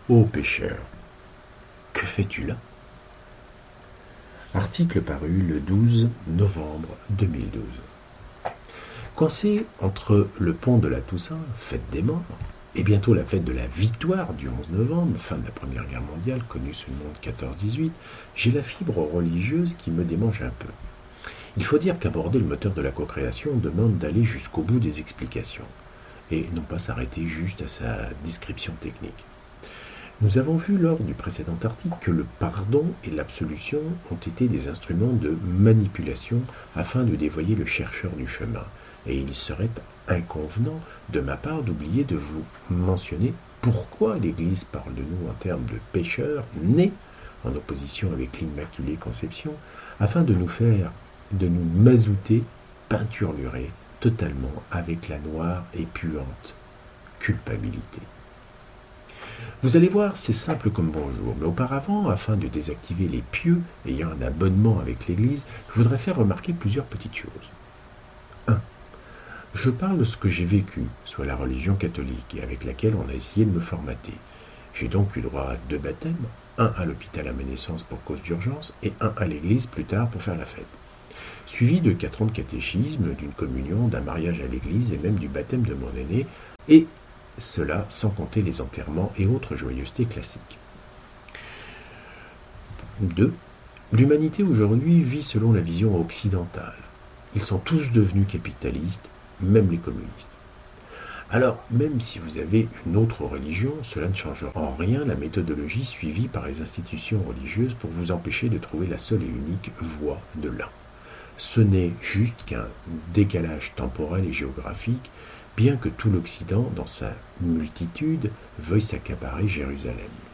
Ô pécheur, que fais-tu là? Article paru le 12 novembre 2012. Coincé entre le pont de la Toussaint, fête des morts, et bientôt la fête de la victoire du 11 novembre, fin de la Première Guerre mondiale, connue sous le nom de 14-18, j'ai la fibre religieuse qui me démange un peu. Il faut dire qu'aborder le moteur de la co-création demande d'aller jusqu'au bout des explications, et non pas s'arrêter juste à sa description technique. Nous avons vu lors du précédent article que le pardon et l'absolution ont été des instruments de manipulation afin de dévoyer le chercheur du chemin, et il serait inconvenant de ma part d'oublier de vous mentionner pourquoi l'Église parle de nous en termes de pécheurs nés en opposition avec l'Immaculée Conception, afin de nous mazouter, peinturlurer totalement avec la noire et puante culpabilité. Vous allez voir, c'est simple comme bonjour, mais auparavant, afin de désactiver les pieux ayant un abonnement avec l'Église, je voudrais faire remarquer plusieurs petites choses. 1. Je parle de ce que j'ai vécu, soit la religion catholique, et avec laquelle on a essayé de me formater. J'ai donc eu droit à 2 baptêmes, un à l'hôpital à ma naissance pour cause d'urgence, et un à l'église plus tard pour faire la fête. Suivi de 4 ans de catéchisme, d'une communion, d'un mariage à l'église et même du baptême de mon aîné, et cela sans compter les enterrements et autres joyeusetés classiques. 2. L'humanité aujourd'hui vit selon la vision occidentale. Ils sont tous devenus capitalistes, même les communistes. Alors, même si vous avez une autre religion, cela ne change en rien la méthodologie suivie par les institutions religieuses pour vous empêcher de trouver la seule et unique voie de l'un. Ce n'est juste qu'un décalage temporel et géographique, bien que tout l'Occident, dans sa multitude, veuille s'accaparer Jérusalem.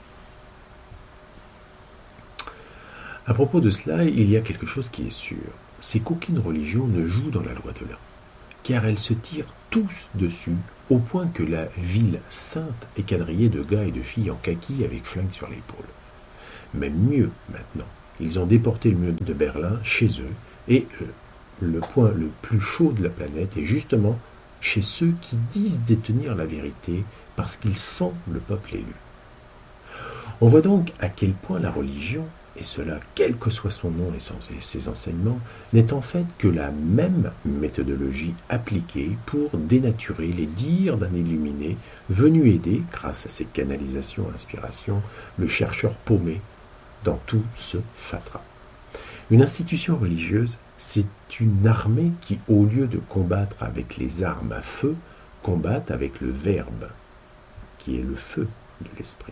À propos de cela, il y a quelque chose qui est sûr, c'est qu'aucune religion ne joue dans la loi de l'un, car elles se tirent tous dessus, au point que la ville sainte est quadrillée de gars et de filles en kaki avec flingue sur l'épaule. Même mieux maintenant, ils ont déporté le mur de Berlin chez eux, et le point le plus chaud de la planète est justement chez ceux qui disent détenir la vérité parce qu'ils sont le peuple élu. On voit donc à quel point la religion, et cela quel que soit son nom et ses enseignements, n'est en fait que la même méthodologie appliquée pour dénaturer les dires d'un illuminé venu aider, grâce à ses canalisations et inspirations, le chercheur paumé dans tout ce fatras. Une institution religieuse, c'est une armée qui, au lieu de combattre avec les armes à feu, combat avec le verbe, qui est le feu de l'esprit.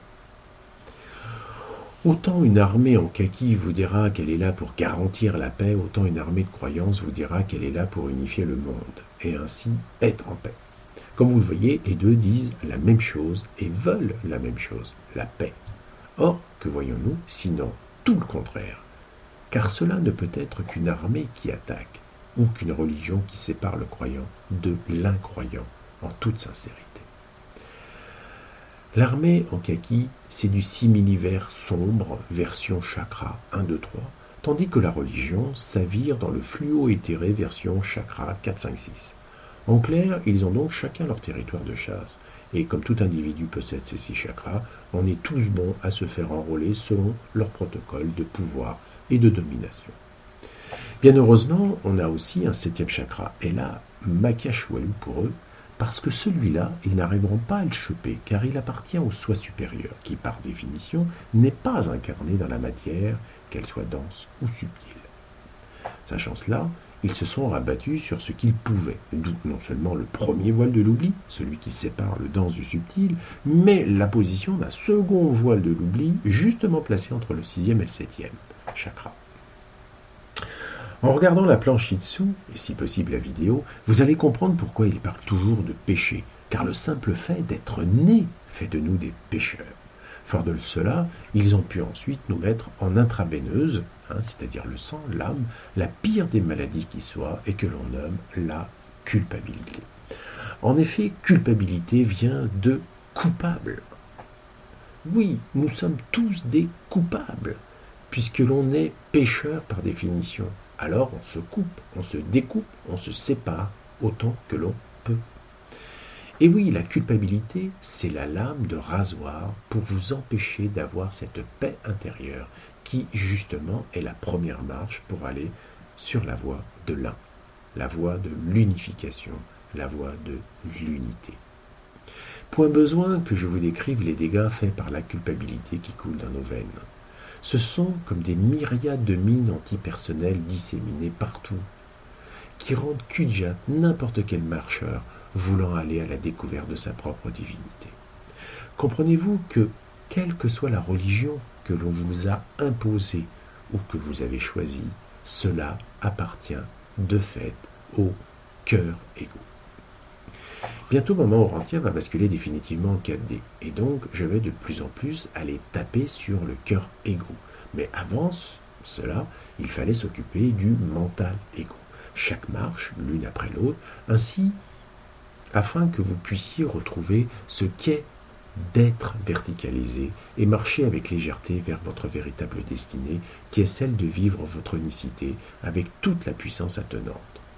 Autant une armée en kaki vous dira qu'elle est là pour garantir la paix, autant une armée de croyance vous dira qu'elle est là pour unifier le monde, et ainsi être en paix. Comme vous le voyez, les deux disent la même chose et veulent la même chose, la paix. Or, que voyons-nous, sinon tout le contraire? Car cela ne peut être qu'une armée qui attaque, ou qu'une religion qui sépare le croyant de l'incroyant, en toute sincérité. L'armée en kaki, c'est du simili-vert sombre, version chakra 1, 2, 3, tandis que la religion s'avire dans le fluo éthéré, version chakra 4, 5, 6. En clair, ils ont donc chacun leur territoire de chasse, et comme tout individu possède ces 6 chakras, on est tous bons à se faire enrôler selon leur protocole de pouvoir et de domination. Bien heureusement, on a aussi un 7e chakra, et là, Makia Choualou pour eux, parce que celui-là, ils n'arriveront pas à le choper, car il appartient au soi supérieur, qui par définition n'est pas incarné dans la matière, qu'elle soit dense ou subtile. Sachant cela, ils se sont rabattus sur ce qu'ils pouvaient, d'où non seulement le premier voile de l'oubli, celui qui sépare le dense du subtil, mais la position d'un second voile de l'oubli, justement placé entre le 6e et le 7e chakra. En regardant la planche ci-dessous, et si possible la vidéo, vous allez comprendre pourquoi il parle toujours de péché, car le simple fait d'être né fait de nous des pécheurs. Fort de cela, ils ont pu ensuite nous mettre en intraveineuse, c'est-à-dire le sang, l'âme, la pire des maladies qui soit, et que l'on nomme la culpabilité. En effet, culpabilité vient de coupable. Oui, nous sommes tous des coupables, puisque l'on est pécheur par définition. Alors on se coupe, on se découpe, on se sépare autant que l'on peut. Et oui, la culpabilité, c'est la lame de rasoir pour vous empêcher d'avoir cette paix intérieure qui, justement, est la première marche pour aller sur la voie de l'un, la voie de l'unification, la voie de l'unité. Point besoin que je vous décrive les dégâts faits par la culpabilité qui coule dans nos veines. Ce sont comme des myriades de mines antipersonnelles disséminées partout, qui rendent cul-de-jatte n'importe quel marcheur voulant aller à la découverte de sa propre divinité. Comprenez-vous que, quelle que soit la religion que l'on vous a imposée ou que vous avez choisie, cela appartient de fait au cœur égo. Bientôt, Maman Orantia va basculer définitivement en 4D, et donc je vais de plus en plus aller taper sur le cœur égo. Mais avant cela, il fallait s'occuper du mental égo. Chaque marche, l'une après l'autre, ainsi afin que vous puissiez retrouver ce qu'est d'être verticalisé et marcher avec légèreté vers votre véritable destinée, qui est celle de vivre votre unicité avec toute la puissance attenante.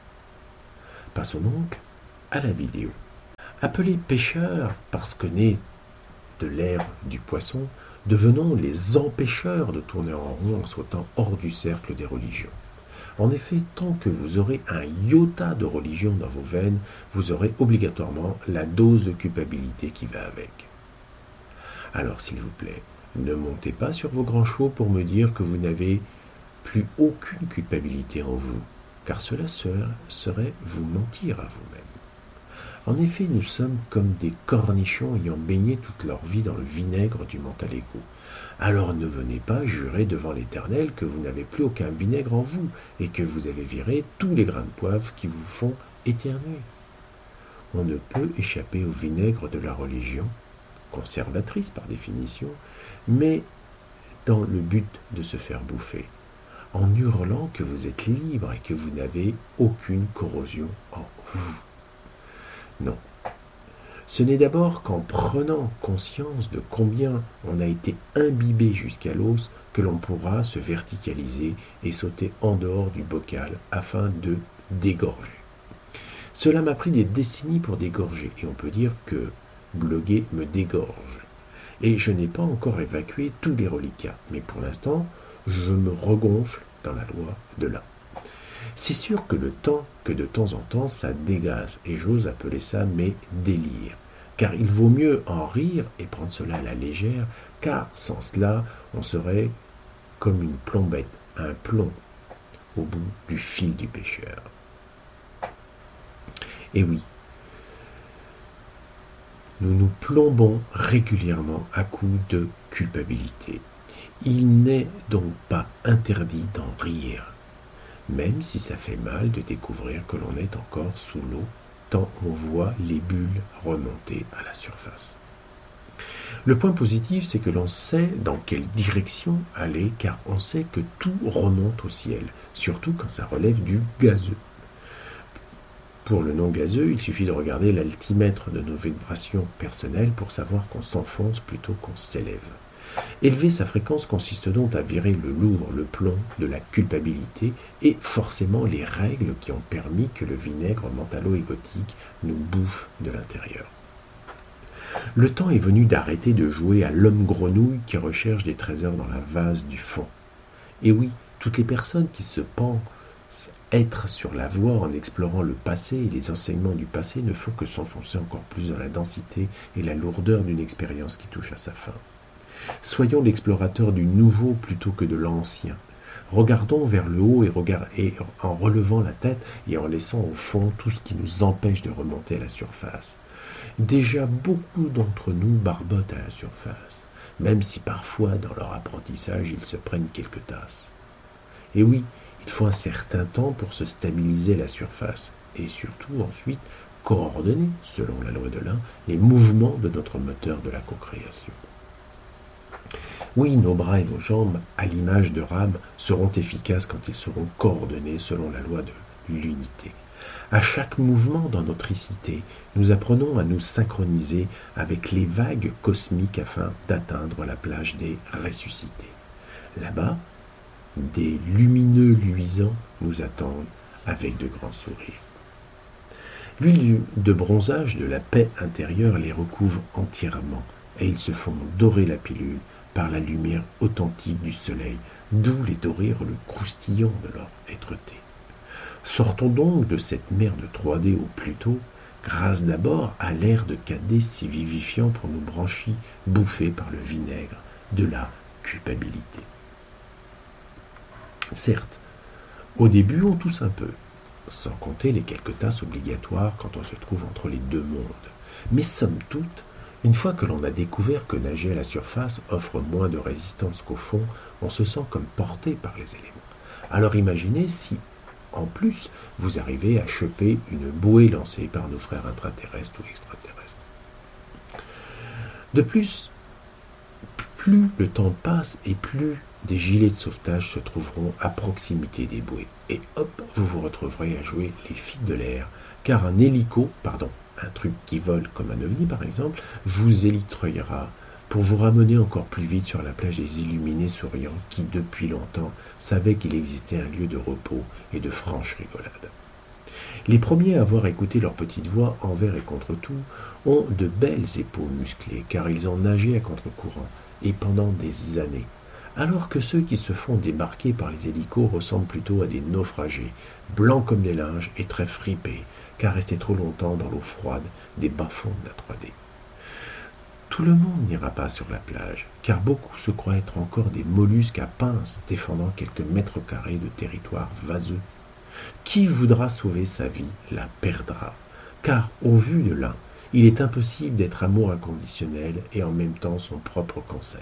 Passons donc à la vidéo. Appelés pêcheurs parce que nés de l'ère du poisson, devenons les empêcheurs de tourner en rond en sautant hors du cercle des religions. En effet, tant que vous aurez un iota de religion dans vos veines, vous aurez obligatoirement la dose de culpabilité qui va avec. Alors, s'il vous plaît, ne montez pas sur vos grands chevaux pour me dire que vous n'avez plus aucune culpabilité en vous, car cela serait vous mentir à vous-même. En effet, nous sommes comme des cornichons ayant baigné toute leur vie dans le vinaigre du mental égo. Alors ne venez pas jurer devant l'Éternel que vous n'avez plus aucun vinaigre en vous et que vous avez viré tous les grains de poivre qui vous font éternuer. On ne peut échapper au vinaigre de la religion, conservatrice par définition, mais dans le but de se faire bouffer, en hurlant que vous êtes libre et que vous n'avez aucune corrosion en vous. Non. Ce n'est d'abord qu'en prenant conscience de combien on a été imbibé jusqu'à l'os que l'on pourra se verticaliser et sauter en dehors du bocal afin de dégorger. Cela m'a pris des décennies pour dégorger, et on peut dire que bloguer me dégorge. Et je n'ai pas encore évacué tous les reliquats, mais pour l'instant, je me regonfle dans la loi de l'un. C'est sûr que de temps en temps, ça dégaze, et j'ose appeler ça mes délires. Car il vaut mieux en rire et prendre cela à la légère, car sans cela, on serait comme une plombette, un plomb au bout du fil du pêcheur. Et oui, nous nous plombons régulièrement à coups de culpabilité. Il n'est donc pas interdit d'en rire, même si ça fait mal de découvrir que l'on est encore sous l'eau, tant on voit les bulles remonter à la surface. Le point positif, c'est que l'on sait dans quelle direction aller, car on sait que tout remonte au ciel, surtout quand ça relève du gazeux. Pour le non gazeux, il suffit de regarder l'altimètre de nos vibrations personnelles pour savoir qu'on s'enfonce plutôt qu'on s'élève. Élever sa fréquence consiste donc à virer le lourd, le plomb de la culpabilité et forcément les règles qui ont permis que le vinaigre mentalo-égotique nous bouffe de l'intérieur. Le temps est venu d'arrêter de jouer à l'homme-grenouille qui recherche des trésors dans la vase du fond. Et oui, toutes les personnes qui se pensent être sur la voie en explorant le passé et les enseignements du passé ne font que s'enfoncer encore plus dans la densité et la lourdeur d'une expérience qui touche à sa fin. Soyons l'explorateur du nouveau plutôt que de l'ancien. Regardons vers le haut et en relevant la tête et en laissant au fond tout ce qui nous empêche de remonter à la surface. Déjà beaucoup d'entre nous barbotent à la surface, même si parfois dans leur apprentissage ils se prennent quelques tasses. Et oui, il faut un certain temps pour se stabiliser à la surface et surtout ensuite coordonner, selon la loi de l'un, les mouvements de notre moteur de la co-création. Oui, nos bras et nos jambes, à l'image de rames, seront efficaces quand ils seront coordonnés selon la loi de l'unité. À chaque mouvement dans notre icité, nous apprenons à nous synchroniser avec les vagues cosmiques afin d'atteindre la plage des ressuscités. Là-bas, des lumineux luisants nous attendent avec de grands sourires. L'huile de bronzage de la paix intérieure les recouvre entièrement, et ils se font dorer la pilule par la lumière authentique du soleil, d'où les dorures le croustillant de leur êtreté. Sortons donc de cette mer de 3D au plus tôt, grâce d'abord à l'air de 4D si vivifiant pour nos branchies bouffées par le vinaigre de la culpabilité. Certes, au début on tousse un peu, sans compter les quelques tasses obligatoires quand on se trouve entre les deux mondes. Mais somme toute, une fois que l'on a découvert que nager à la surface offre moins de résistance qu'au fond, on se sent comme porté par les éléments. Alors imaginez si, en plus, vous arrivez à choper une bouée lancée par nos frères intraterrestres ou extraterrestres. De plus, plus le temps passe et plus des gilets de sauvetage se trouveront à proximité des bouées. Et hop, vous vous retrouverez à jouer les filles de l'air, car un un truc qui vole comme un ovni par exemple, vous élitreillera pour vous ramener encore plus vite sur la plage des illuminés souriants qui, depuis longtemps, savaient qu'il existait un lieu de repos et de franche rigolade. Les premiers à avoir écouté leur petite voix envers et contre tout ont de belles épaules musclées, car ils ont nagé à contre-courant, et pendant des années, alors que ceux qui se font débarquer par les hélicos ressemblent plutôt à des naufragés, blancs comme des linges et très fripés, car restés trop longtemps dans l'eau froide des bas-fonds de la 3D. Tout le monde n'ira pas sur la plage, car beaucoup se croient être encore des mollusques à pinces défendant quelques mètres carrés de territoire vaseux. Qui voudra sauver sa vie la perdra, car au vu de l'un, il est impossible d'être amour inconditionnel et en même temps son propre cancer.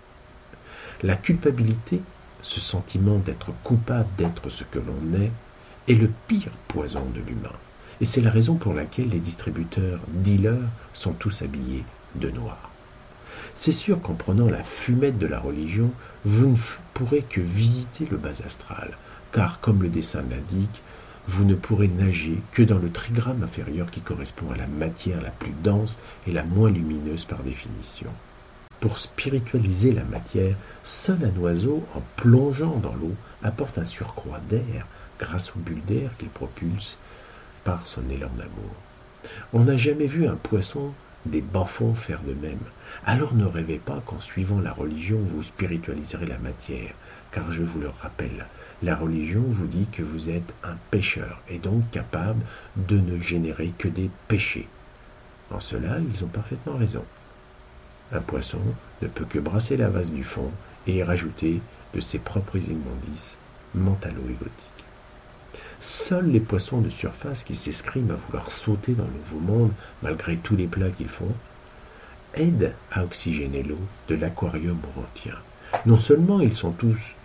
La culpabilité, ce sentiment d'être coupable d'être ce que l'on est le pire poison de l'humain. Et c'est la raison pour laquelle les distributeurs dealers sont tous habillés de noir. C'est sûr qu'en prenant la fumette de la religion, vous ne pourrez que visiter le bas astral, car comme le dessin l'indique, vous ne pourrez nager que dans le trigramme inférieur qui correspond à la matière la plus dense et la moins lumineuse par définition. Pour spiritualiser la matière, seul un oiseau, en plongeant dans l'eau, apporte un surcroît d'air grâce aux bulles d'air qu'il propulse par son élan d'amour. On n'a jamais vu un poisson des bas-fonds faire de même. Alors ne rêvez pas qu'en suivant la religion, vous spiritualiserez la matière, car je vous le rappelle, la religion vous dit que vous êtes un pécheur, et donc capable de ne générer que des péchés. En cela, ils ont parfaitement raison. Un poisson ne peut que brasser la vase du fond et y rajouter de ses propres immondices mentalo-égotiques. Seuls les poissons de surface qui s'escriment à vouloir sauter dans le nouveau monde, malgré tous les plats qu'ils font, aident à oxygéner l'eau de l'aquarium ourantien. Non seulement ils sont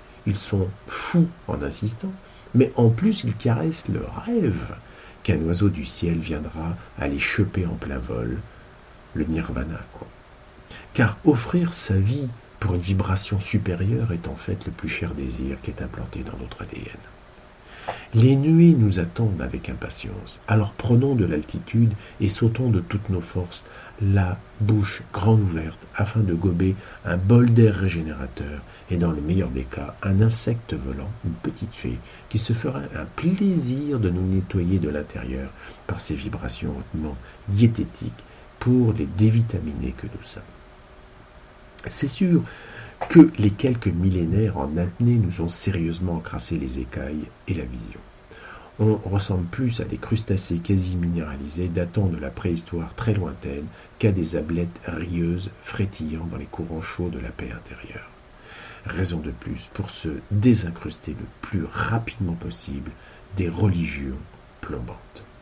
fous en insistant, mais en plus ils caressent le rêve qu'un oiseau du ciel viendra à les choper en plein vol, le nirvana, quoi. Car offrir sa vie pour une vibration supérieure est en fait le plus cher désir qui est implanté dans notre ADN. Les nuées nous attendent avec impatience, alors prenons de l'altitude et sautons de toutes nos forces, la bouche grande ouverte, afin de gober un bol d'air régénérateur et dans le meilleur des cas, un insecte volant, une petite fée, qui se fera un plaisir de nous nettoyer de l'intérieur par ses vibrations hautement diététiques pour les dévitaminer que nous sommes. C'est sûr que les quelques millénaires en apnée nous ont sérieusement encrassé les écailles et la vision. On ressemble plus à des crustacés quasi minéralisés datant de la préhistoire très lointaine qu'à des ablettes rieuses frétillant dans les courants chauds de la paix intérieure. Raison de plus pour se désincruster le plus rapidement possible des religions plombantes.